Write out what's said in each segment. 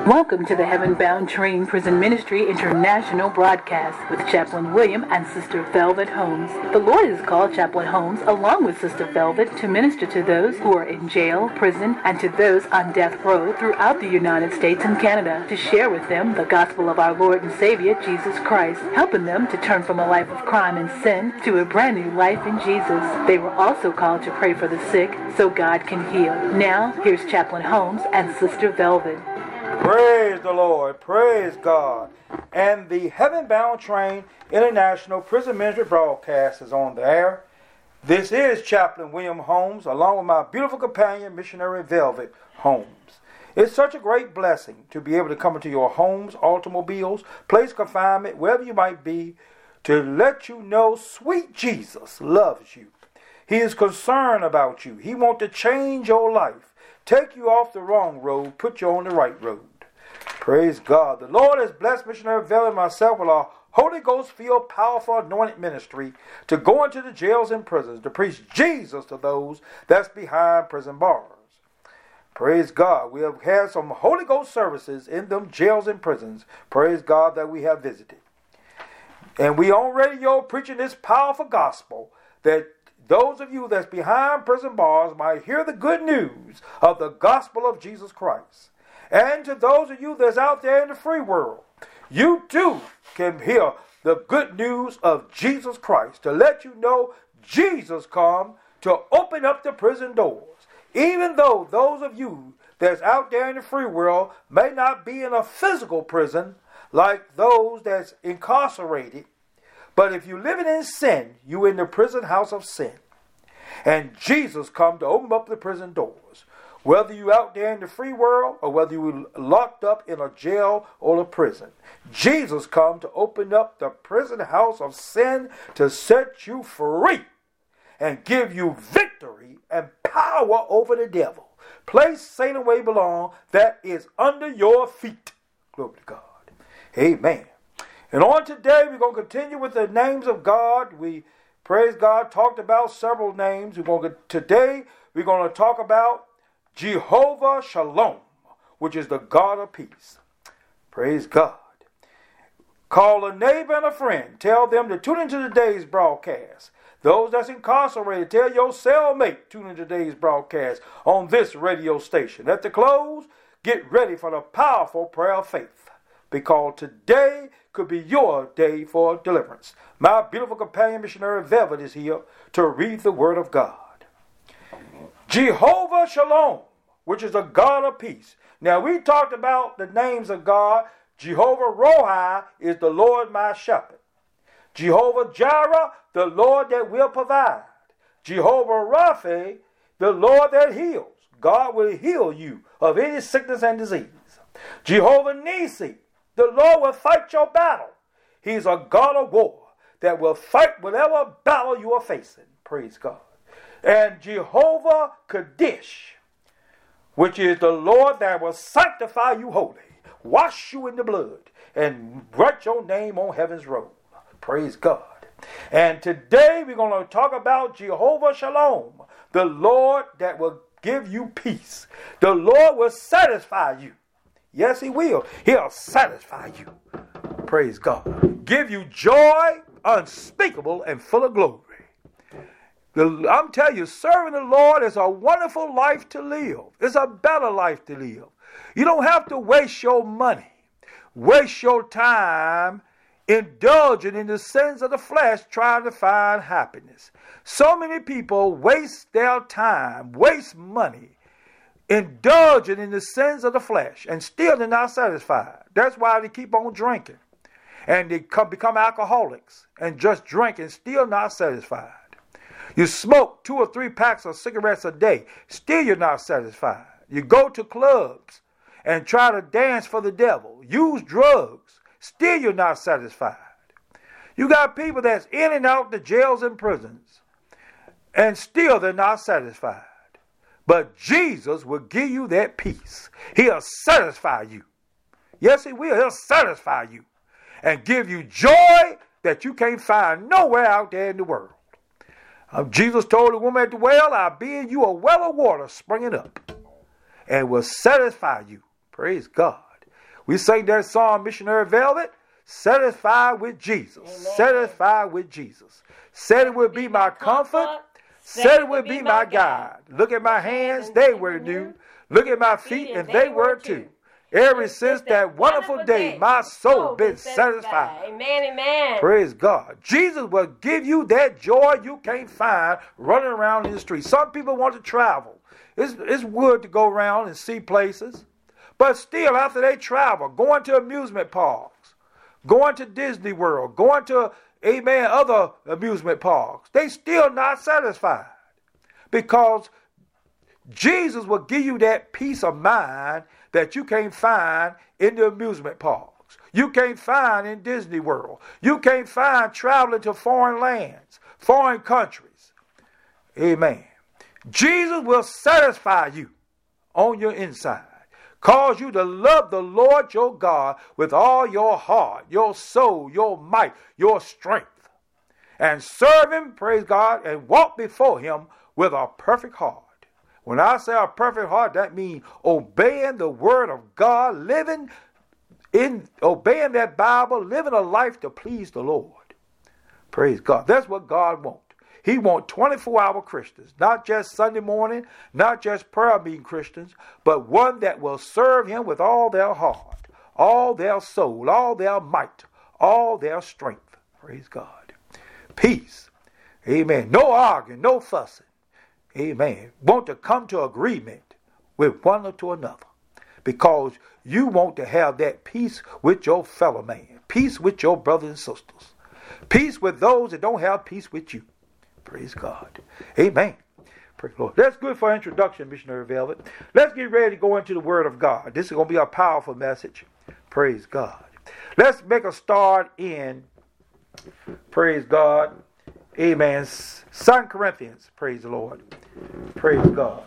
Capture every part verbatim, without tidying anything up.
Welcome to the Heaven Bound Train Prison Ministry International broadcast with Chaplain William and Sister Velvet Holmes. The Lord has called Chaplain Holmes along with Sister Velvet to minister to those who are in jail, prison, and to those on death row throughout the United States and Canada to share with them the gospel of our Lord and Savior, Jesus Christ, helping them to turn from a life of crime and sin to a brand new life in Jesus. They were also called to pray for the sick so God can heal. Now, here's Chaplain Holmes and Sister Velvet. Praise the Lord. Praise God. And the Heaven Bound Train International Prison Ministry broadcast is on the air. This is Chaplain William Holmes, along with my beautiful companion, Missionary Velvet Holmes. It's such a great blessing to be able to come into your homes, automobiles, place of confinement, wherever you might be, to let you know sweet Jesus loves you. He is concerned about you. He wants to change your life, take you off the wrong road, put you on the right road. Praise God. The Lord has blessed Missionary Velvet and myself with our Holy Ghost-filled, powerful, anointed ministry to go into the jails and prisons to preach Jesus to those that's behind prison bars. Praise God. We have had some Holy Ghost services in them jails and prisons. Praise God that we have visited. And we on radio preaching this powerful gospel that those of you that's behind prison bars might hear the good news of the gospel of Jesus Christ. And to those of you that's out there in the free world, you too can hear the good news of Jesus Christ to let you know Jesus come to open up the prison doors. Even though those of you that's out there in the free world may not be in a physical prison like those that's incarcerated, but if you're living in sin, you're in the prison house of sin. And Jesus come to open up the prison doors. Whether you're out there in the free world or whether you're locked up in a jail or a prison, Jesus come to open up the prison house of sin to set you free and give you victory and power over the devil. Place Satan where he belongs, that is under your feet. Glory to God. Amen. And on today, we're going to continue with the names of God. We, praise God, talked about several names. We're going to, today, we're going to talk about Jehovah Shalom, which is the God of peace. Praise God. Call a neighbor and a friend. Tell them to tune into today's broadcast. Those that's incarcerated, tell your cellmate tune into today's broadcast on this radio station. At the close, get ready for the powerful prayer of faith, because today could be your day for deliverance. My beautiful companion, Missionary Velvet, is here to read the Word of God. Jehovah Shalom, which is a God of peace. Now, we talked about the names of God. Jehovah Rohi is the Lord my shepherd. Jehovah Jireh, the Lord that will provide. Jehovah Rapha, the Lord that heals. God will heal you of any sickness and disease. Jehovah Nisi, the Lord will fight your battle. He's a God of war that will fight whatever battle you are facing. Praise God. And Jehovah Kadesh, which is the Lord that will sanctify you holy, wash you in the blood, and write your name on heaven's roll. Praise God. And today we're going to talk about Jehovah Shalom, the Lord that will give you peace. The Lord will satisfy you. Yes, he will. He'll satisfy you. Praise God. Give you joy unspeakable and full of glory. The, I'm telling you, serving the Lord is a wonderful life to live. It's a better life to live. You don't have to waste your money, waste your time indulging in the sins of the flesh trying to find happiness. So many people waste their time, waste money, indulging in the sins of the flesh, and still they're not satisfied. That's why they keep on drinking. And they come, become alcoholics and just drink and still not satisfied. You smoke two or three packs of cigarettes a day, still you're not satisfied. You go to clubs and try to dance for the devil, use drugs, still you're not satisfied. You got people that's in and out the jails and prisons, and still they're not satisfied. But Jesus will give you that peace. He'll satisfy you. Yes, he will. He'll satisfy you and give you joy that you can't find nowhere out there in the world. Uh, Jesus told the woman at the well, I'll be in you a well of water springing up and will satisfy you. Praise God. We sang that song, Missionary Velvet, satisfied with Jesus. Amen. Satisfied with Jesus. Said it would be my comfort. Said it would be my guide. Look at my hands, they were new. Look at my feet, and they were too. Ever since that wonderful day, my soul been satisfied. Amen, amen. Praise God. Jesus will give you that joy you can't find running around in the street. Some people want to travel. It's, it's good to go around and see places. But still, after they travel, going to amusement parks, going to Disney World, going to, amen, other amusement parks, they still not satisfied. Because Jesus will give you that peace of mind that you can't find in the amusement parks. You can't find in Disney World. You can't find traveling to foreign lands, foreign countries. Amen. Jesus will satisfy you on your inside. Cause you to love the Lord your God with all your heart, your soul, your might, your strength. And serve him, praise God, and walk before him with a perfect heart. When I say a perfect heart, that means obeying the word of God, living in, obeying that Bible, living a life to please the Lord. Praise God. That's what God wants. He wants twenty-four hour Christians, not just Sunday morning, not just prayer meeting Christians, but one that will serve him with all their heart, all their soul, all their might, all their strength. Praise God. Peace. Amen. No arguing, no fussing. Amen. Want to come to agreement with one or to another. Because you want to have that peace with your fellow man. Peace with your brothers and sisters. Peace with those that don't have peace with you. Praise God. Amen. Praise the Lord. That's good for introduction, Missionary Velvet. Let's get ready to go into the Word of God. This is going to be a powerful message. Praise God. Let's make a start in, praise God, amen, Second Corinthians, praise the Lord. Praise God.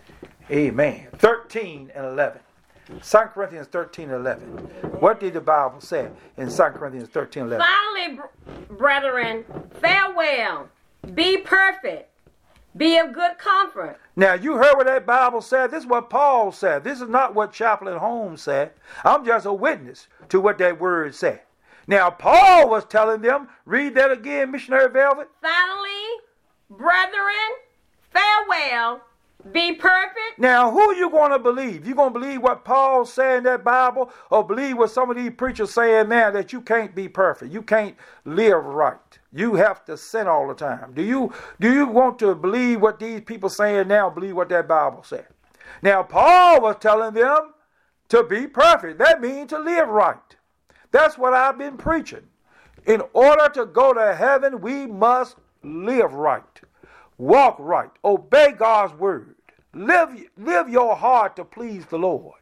Amen. thirteen and eleven. Second Corinthians thirteen and eleven. What did the Bible say in Second Corinthians thirteen and eleven? Finally, brethren, farewell. Be perfect. Be of good comfort. Now, you heard what that Bible said. This is what Paul said. This is not what Chaplain Holmes said. I'm just a witness to what that word said. Now, Paul was telling them, read that again, Missionary Velvet. Finally, brethren, farewell. Be perfect. Now, who are you going to believe? You going to believe what Paul said in that Bible, or believe what some of these preachers saying now that you can't be perfect? You can't live right. You have to sin all the time. Do you do you want to believe what these people saying now, believe what that Bible said? Now, Paul was telling them to be perfect. That means to live right. That's what I've been preaching. In order to go to heaven, we must live right. Walk right. Obey God's word. Live, live your heart to please the Lord.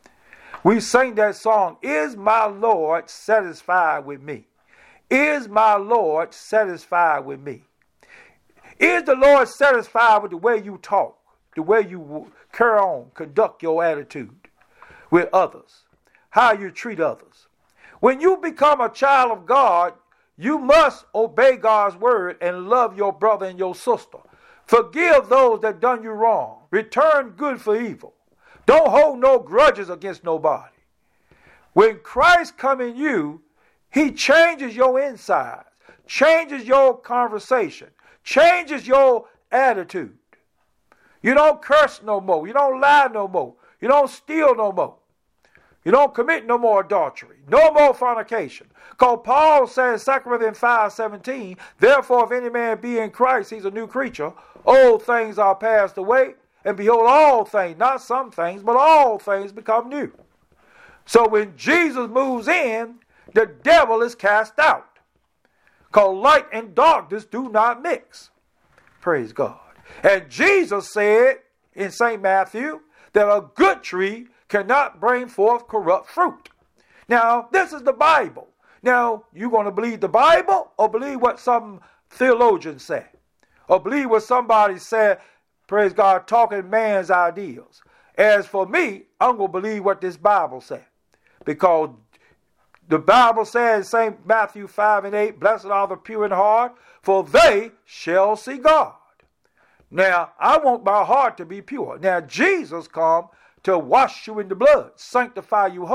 We sang that song, Is my Lord satisfied with me? Is my Lord satisfied with me? Is the Lord satisfied with the way you talk, the way you carry on, conduct your attitude with others, how you treat others? When you become a child of God, you must obey God's word and love your brother and your sister. Forgive those that done you wrong. Return good for evil. Don't hold no grudges against nobody. When Christ come in you, he changes your insides, changes your conversation, changes your attitude. You don't curse no more. You don't lie no more. You don't steal no more. You don't commit no more adultery. No more fornication. Because Paul says, Second Corinthians five seventeen, therefore if any man be in Christ, he's a new creature. Old things are passed away, and behold, all things, not some things, but all things become new. So when Jesus moves in, the devil is cast out. Because light and darkness do not mix. Praise God. And Jesus said in Saint Matthew that a good tree cannot bring forth corrupt fruit. Now, this is the Bible. Now, you going to believe the Bible or believe what some theologians say? Or believe what somebody said, praise God, talking man's ideals? As for me, I'm going to believe what this Bible said. Because the Bible says, Saint Matthew five and eight, blessed are the pure in heart, for they shall see God. Now, I want my heart to be pure. Now, Jesus come to wash you in the blood, sanctify you holy.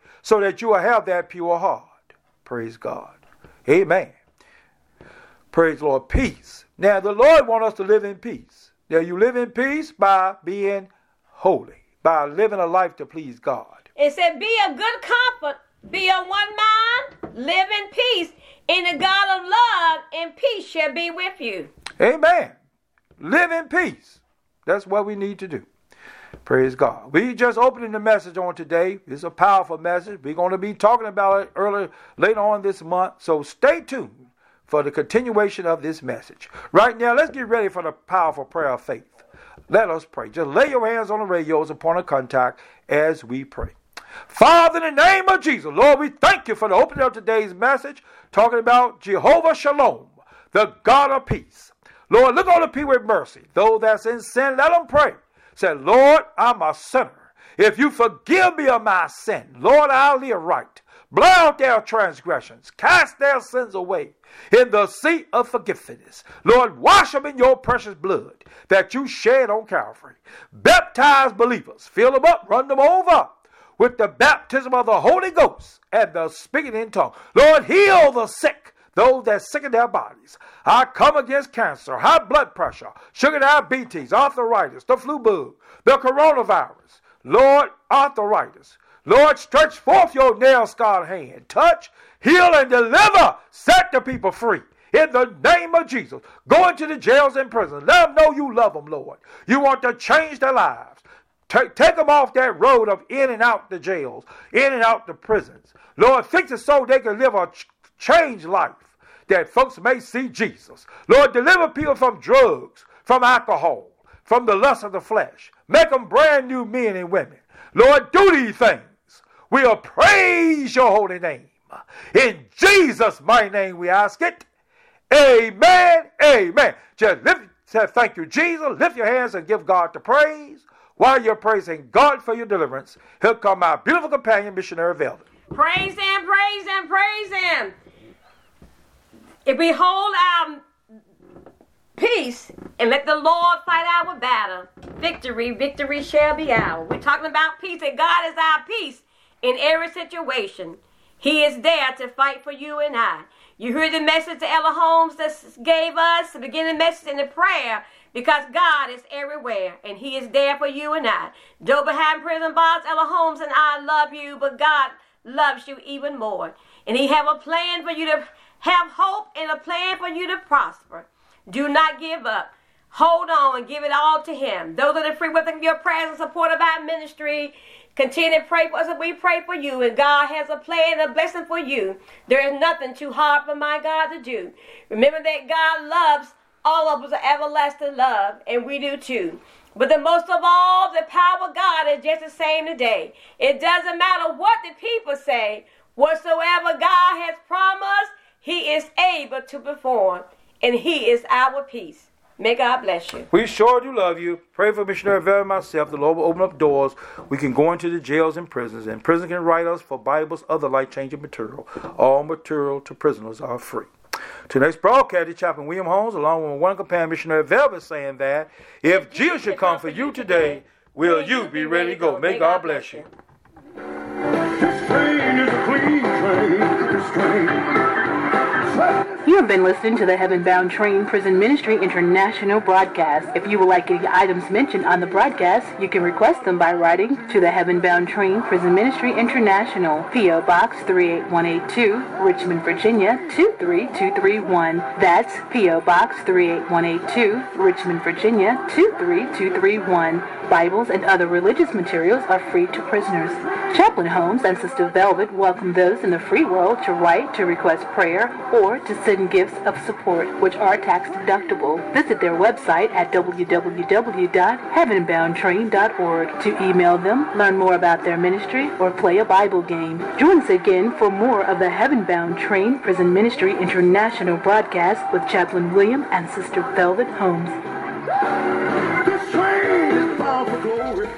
so that you will have that pure heart. Praise God. Amen. Praise the Lord. Peace. Now, the Lord wants us to live in peace. Now, you live in peace by being holy, by living a life to please God. It said, be of good comfort, be of one mind, live in peace, and the God of love and peace shall be with you. Amen. Live in peace. That's what we need to do. Praise God. We just opening the message on today. It's a powerful message. We're going to be talking about it earlier, later on this month. So stay tuned for the continuation of this message. Right now, let's get ready for the powerful prayer of faith. Let us pray. Just lay your hands on the radio as a point of contact as we pray. Father, in the name of Jesus, Lord, we thank you for the opening of today's message, talking about Jehovah Shalom, the God of peace. Lord, look on the people with mercy. Those that's in sin, let them pray. Say, Lord, I'm a sinner. If you forgive me of my sin, Lord, I'll live right. Blot out their transgressions. Cast their sins away in the sea of forgiveness. Lord, wash them in your precious blood that you shed on Calvary. Baptize believers. Fill them up. Run them over with the baptism of the Holy Ghost and the speaking in tongues. Lord, heal the sick, those that sick in their bodies. I come against cancer, high blood pressure, sugar diabetes, arthritis, the flu bug, the coronavirus. Lord, arthritis. Lord, stretch forth your nail-scarred hand. Touch, heal, and deliver. Set the people free. In the name of Jesus. Go into the jails and prisons. Let them know you love them, Lord. You want to change their lives. Take, take them off that road of in and out the jails, in and out the prisons. Lord, fix it so they can live a ch- changed life, that folks may see Jesus. Lord, deliver people from drugs, from alcohol, from the lust of the flesh. Make them brand new men and women. Lord, do these things. We'll praise your holy name. In Jesus' mighty name we ask it. Amen. Amen. Just lift, say thank you, Jesus. Lift your hands and give God the praise. While you're praising God for your deliverance, here come our beautiful companion, Missionary Velvet. Praise him, praise him, praise him. If we hold our peace and let the Lord fight our battle, victory, victory shall be ours. We're talking about peace, and God is our peace in every situation. He is there to fight for you and I. You heard the message that Ella Holmes just gave us, the beginning message in the prayer, because God is everywhere, and he is there for you and I. Though behind prison bars, Ella Holmes and I love you, but God loves you even more. And he have a plan for you to have hope and a plan for you to prosper. Do not give up. Hold on and give it all to him. Those are the free with your prayers and support of our ministry. Continue to pray for us, and we pray for you. And God has a plan, a blessing for you. There is nothing too hard for my God to do. Remember that God loves all of us with everlasting love, and we do too. But the most of all, the power of God is just the same today. It doesn't matter what the people say. Whatsoever God has promised, he is able to perform, and he is our peace. May God bless you. We sure do love you. Pray for Missionary Vera and myself. The Lord will open up doors. We can go into the jails and prisons, and prison can write us for Bibles, other life-changing material. All material to prisoners are free. To the next broadcast, Chaplain William Holmes, along with one companion, Missionary Velvet, saying that if Jesus should come for you today, will you be ready to go? May God bless you. This train is a clean train. This train. You have been listening to the Heaven Bound Train Prison Ministry International broadcast. If you would like any items mentioned on the broadcast, you can request them by writing to the Heaven Bound Train Prison Ministry International, P O Box three eight one eight two, Richmond, Virginia two three two three one. That's P O Box three eight one eight two, Richmond, Virginia two three two three one. Bibles and other religious materials are free to prisoners. Chaplain Holmes and Sister Velvet welcome those in the free world to write, to request prayer, or to send gifts of support, which are tax deductible. Visit their website at w w w dot heaven bound train dot org to email them, learn more about their ministry, or play a Bible game. Join us again for more of the Heaven Bound Train Prison Ministry International broadcast with Chaplain William and Sister Velvet Holmes.